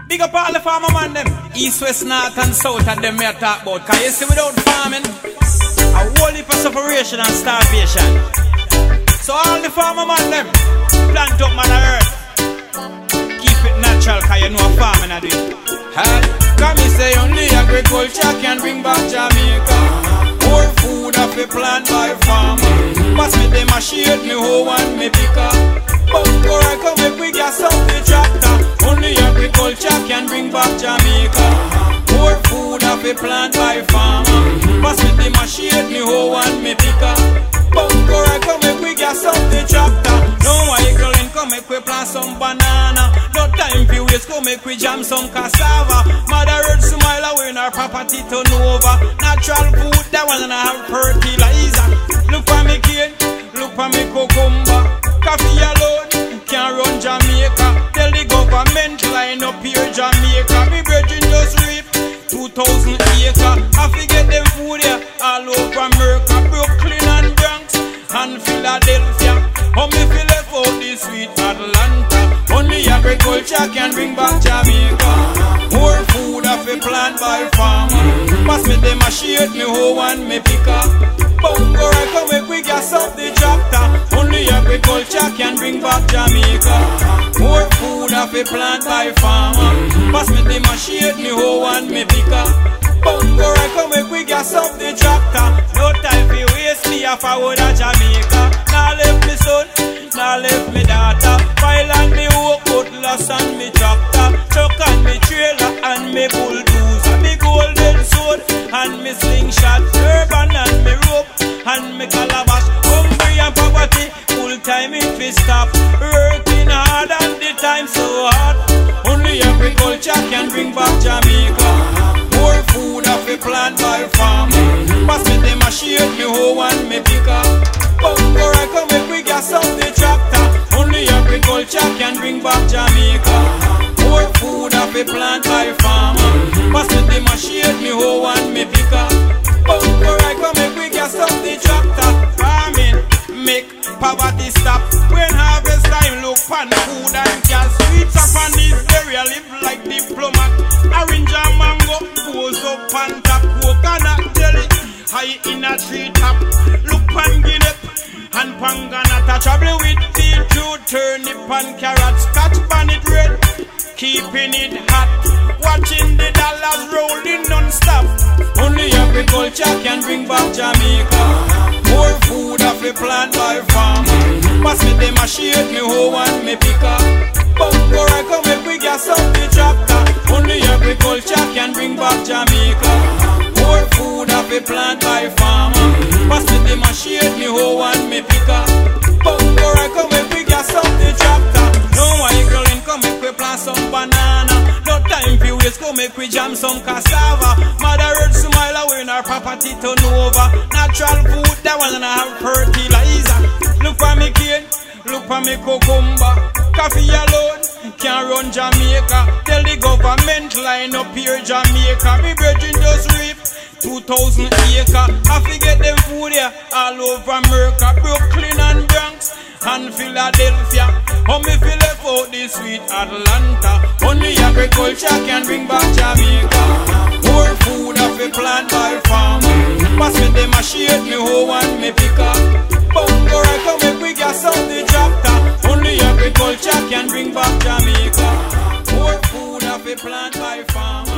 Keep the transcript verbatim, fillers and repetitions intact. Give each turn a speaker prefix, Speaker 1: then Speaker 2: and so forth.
Speaker 1: Big up all the farmer man them, east, west, north and south of them me I talk about. Cause you see without farming, a whole heap of separation and starvation. So all the farmer man them, plant up Mother Earth, keep it natural cause you know farming I do it. Huh? Come me say only agriculture can bring back Jamaica. More food of a plant by farmer. Pass me the machine, me hoe and me picker. But before I come make we gas up the tractor. Only agriculture can bring back Jamaica. More food of a plant by farmer. Pass me the machine, me hoe and me picker. But before I come make we gas up the tractor. No vehicle in come make we plant some banana. No time for waste come make we jam some cassava. Mother Earth smile away in our property turn over. Natural food that one and have fertilizer. Look for me cane, look for me cucumber. Coffee alone can't run Jamaica. Tell the government line up here Jamaica. Me brethren just reap two thousand acre. I forget them food here all over America, Brooklyn and Bronx and Philadelphia. How me feel left out the sweet Atlanta. Only agriculture can bring back Jamaica. More food of a plant by farmer. Pass me the machine, me hoe and me picker. Bungo I come make we gas up the tractor. Only agriculture can bring back Jamaica. More food of a plant by farmer. Pass me the machine, me hoe and me picker. Bungo I come make we gas up the tractor. No time for waste me off a wood of Jamaica. Now left me son, now left me daughter. File and me hook, cutlass and me tractor. Truck and me trailer and me bulldozer. Me golden sword and me slingshot. Urban and me rope and me calabash. Hungry and poverty, full time it fi stop. Working hard and the time so hard. Only agriculture can bring back Jamaica. More food of a plant by farmer. Pass me the machine, me hoe and me picker. Bungo I come make we gas up the tractor. Only agriculture can bring back Jamaica. More food of a plant by farmer. Pass me the machine, me hoe and me picker. Bungo I come make we gas up the tractor. Farming make poverty stop. When harvest time look pan food and gas. Sweets up on this area live like diplomat. Orange and mango goes up on top. Coconut jelly high in a tree top. Look pan guinea and panganata. Trouble with beetroot, turnip and carrots. Scotch bonnet red, keeping it hot. Watching the dollars rolling non-stop. Only agriculture can bring back Jamaica. More food of a plant by farmer. Pass me the machine, me hoe and me picker. Bungo I come make we gas up the tractor. Only agriculture can bring back Jamaica. More food of a plant by farmer. Pass me the machine, me hoe and me picker. Bungo I come make we gas up the tractor. No vehicle in come make we plant some banana. No time for waste come make we jam some cassava. Mother Earth smile away in our property turn over. Natural food that one and have fertilizer. Look for me cane, look for me cucumber. Coffee alone can't run Jamaica. Tell the government line up here Jamaica. Me brethren just reap two thousand acre. I forget them food here all over America, Brooklyn and Bronx and Philadelphia. How me feel left out the sweet Atlanta. Only agriculture can bring back Jamaica. More food of a plant by farmer. Pass me the machine, me hoe and me picker. Bungo I come make we gas up the tractor. Only agriculture can bring back Jamaica. More food of a plant by farmer.